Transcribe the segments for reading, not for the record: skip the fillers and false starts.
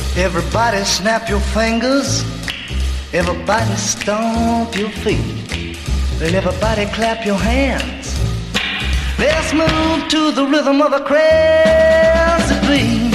Everybody snap your fingers. Everybody stomp your feet. And everybody clap your hands. Let's move to the rhythm of a crazy beat.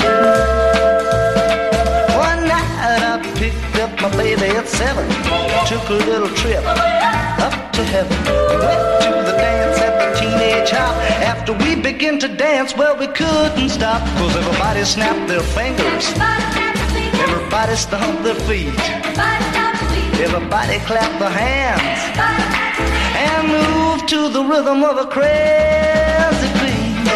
One night I picked up my baby at 7. Took a little trip up to heaven. Went to the dance at the Teenage Hop. After we began to dance, well, we couldn't stop. Cause everybody snapped their fingers. Everybody stomped their feet. Everybody clapped their hands. And moved to the rhythm of a crazy beat.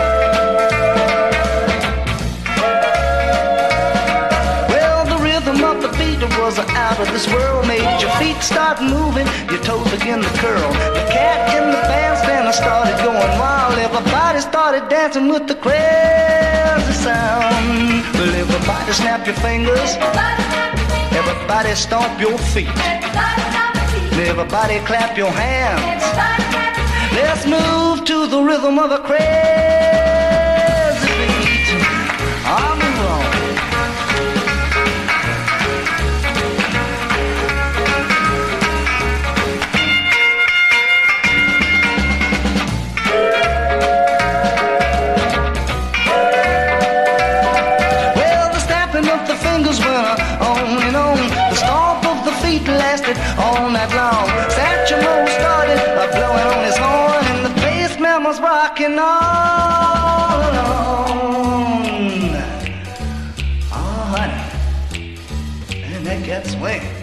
Well, the rhythm of the beat was out of this world. Made your feet start moving, your toes begin to curl. The cat in the bandstand started going wild. Everybody started dancing with the crazy sound. Well, everybody snap your fingers. Everybody stomp your feet. Everybody clap your hands. Let's move to the rhythm of a crazy beat. On the road. Well, the snapping of the fingers went on and on. The stomp of the feet lasted all night long. Satchmo started blowing on his horn, and the bass man was rocking all alone. Oh, honey, and that cat swing.